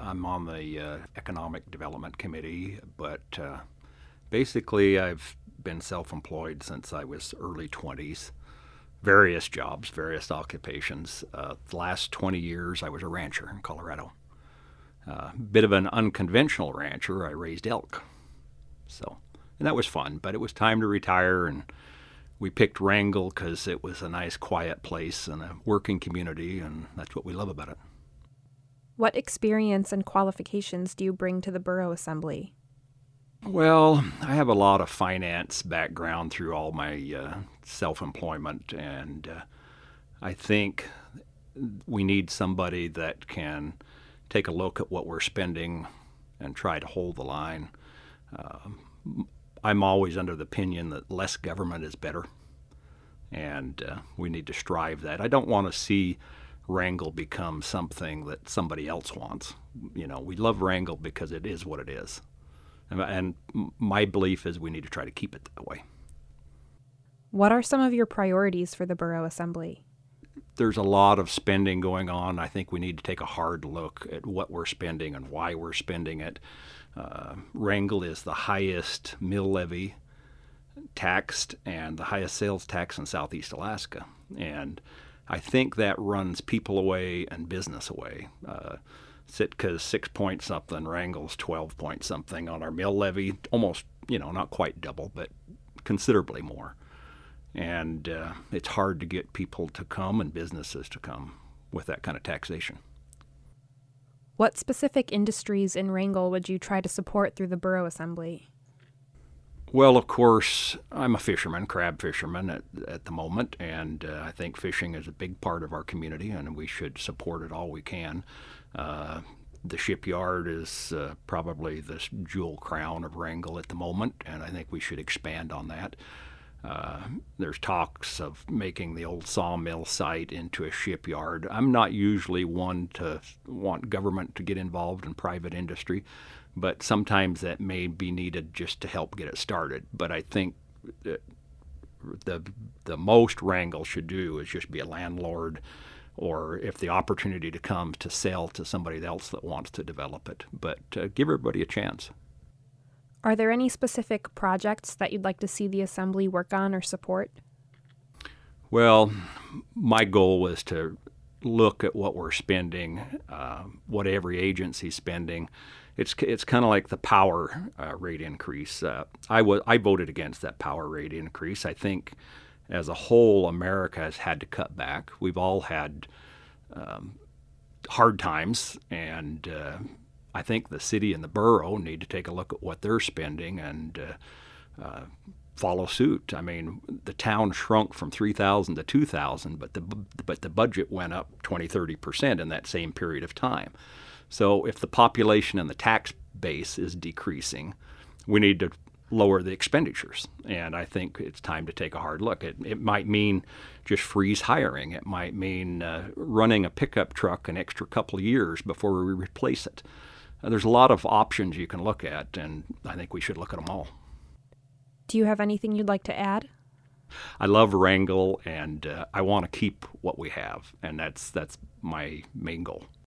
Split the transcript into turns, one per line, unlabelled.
I'm on the Economic Development Committee, but basically I've been self-employed since I was early 20s. Various jobs, various occupations. The last 20 years I was a rancher in Colorado. Bit of an unconventional rancher. I raised elk. And that was fun, but it was time to retire, and we picked Wrangell because it was a nice quiet place and a working community, and that's what we love about it.
What experience and qualifications do you bring to the Borough Assembly?
Well, I have a lot of finance background through all my self-employment, and I think we need somebody that can take a look at what we're spending and try to hold the line. I'm always under the opinion that less government is better, and we need to strive that. I don't want to see Wrangell become something that somebody else wants. You know, we love Wrangell because it is what it is. And my belief is we need to try to keep it that way.
What are some of your priorities for the Borough Assembly?
There's a lot of spending going on. I think we need to take a hard look at what we're spending and why we're spending it. Wrangell is the highest mill levy taxed and the highest sales tax in Southeast Alaska. And I think that runs people away and business away. Sitka's 6 point something, Wrangell's 12 point something on our mill levy, almost, not quite double, but considerably more. And it's hard to get people to come and businesses to come with that kind of taxation.
What specific industries in Wrangell would you try to support through the Borough Assembly?
Well, of course, I'm a fisherman, crab fisherman at the moment, and I think fishing is a big part of our community, and we should support it all we can. The shipyard is probably the jewel crown of Wrangell at the moment, and I think we should expand on that. There's talks of making the old sawmill site into a shipyard. I'm not usually one to want government to get involved in private industry, but sometimes that may be needed just to help get it started. But I think that the most Wrangell should do is just be a landlord, or if the opportunity to come to sell to somebody else that wants to develop it. But give everybody a chance.
Are there any specific projects that you'd like to see the Assembly work on or support?
Well, my goal is to look at what we're spending, what every agency's spending. It's kind of like the power rate increase. I voted against that power rate increase. I think as a whole, America has had to cut back. We've all had hard times, and I think the city and the borough need to take a look at what they're spending and follow suit. I mean, the town shrunk from 3,000 to 2,000, but the budget went up 20-30% in that same period of time. So if the population and the tax base is decreasing, we need to lower the expenditures. And I think it's time to take a hard look. It might mean just freeze hiring. It might mean running a pickup truck an extra couple of years before we replace it. There's a lot of options you can look at, and I think we should look at them all.
Do you have anything you'd like to add?
I love Wrangell, and I want to keep what we have, and that's my main goal.